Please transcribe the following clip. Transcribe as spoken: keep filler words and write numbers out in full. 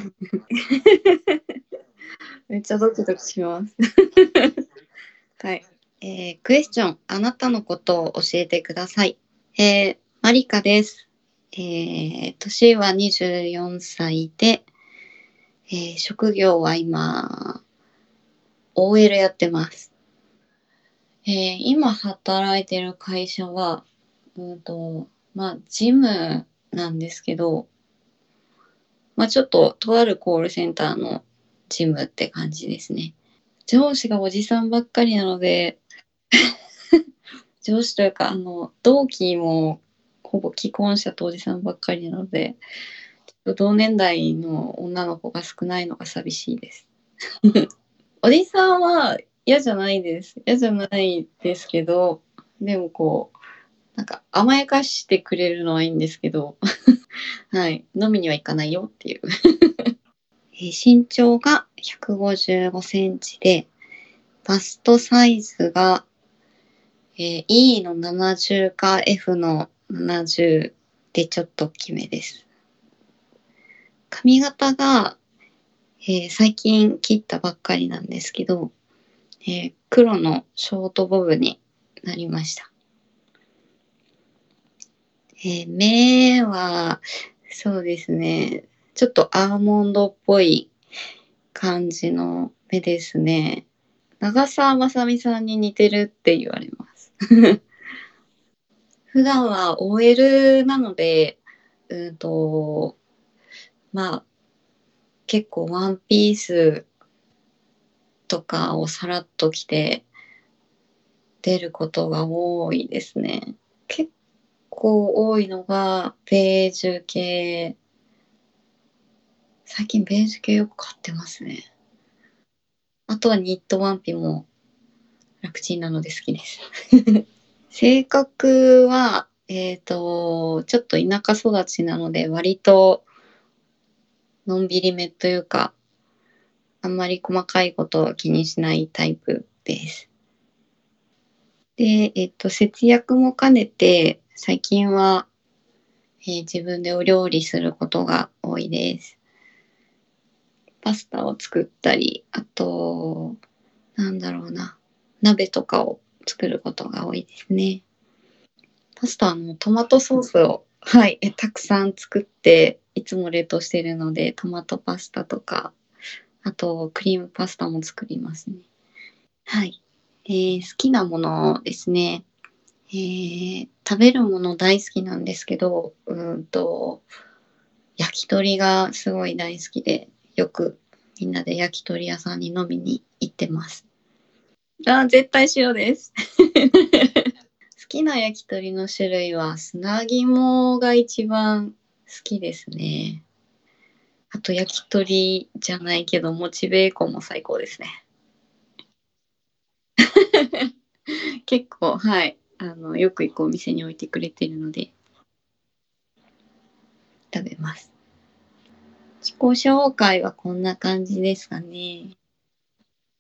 めっちゃドキドキします。はい。えー、クエスチョン、あなたのことを教えてください。えー、マリカです。えー、年はにじゅうよんさいで、えー、職業は今、オーエル やってます。えー、今働いてる会社は、うんと、まあ、ジムなんですけど、まあ、ちょっと、とあるコールセンターのジムって感じですね。上司がおじさんばっかりなので、上司というか、あの、同期もほぼ既婚者とおじさんばっかりなので、同年代の女の子が少ないのが寂しいです。おじさんは嫌じゃないです。嫌じゃないですけど、でもこう、なんか甘やかしてくれるのはいいんですけど、はい、飲みには行かないよっていう。え身長がひゃくごじゅうごセンチで、バストサイズが、えー、E のななじゅうか F のななじゅうでちょっと大きめです。髪型が、えー、最近切ったばっかりなんですけど、えー、黒のショートボブになりました。えー、目は、そうですね、ちょっとアーモンドっぽい感じの目ですね。長澤まさみさんに似てるって言われます。普段は オーエル なので、うんと、まあ、結構ワンピースとかをさらっと着て出ることが多いですね。結構多いのがベージュ系。最近ベージュ系よく買ってますね。あとはニットワンピも楽ちんなので好きです。性格は、えっと、ちょっと田舎育ちなので割とのんびりめというか、あんまり細かいことを気にしないタイプです。で、えっと、節約も兼ねて、最近は、えー自分でお料理することが多いです。パスタを作ったり、あと、なんだろうな、鍋とかを作ることが多いですね。パスタはのトマトソースを、はい、えたくさん作って、いつも冷凍しているので、トマトパスタとか、あとクリームパスタも作りますね。はい。えー好きなものですね。えー食べるもの大好きなんですけど、うーんと、焼き鳥がすごい大好きで、よくみんなで焼き鳥屋さんに飲みに行ってます。あ、絶対塩です。好きな焼き鳥の種類は砂肝が一番好きですね。あと焼き鳥じゃないけど、もちベーコンも最高ですね。結構、はい。あの、よく行くお店に置いてくれてるので食べます。自己紹介はこんな感じですかね。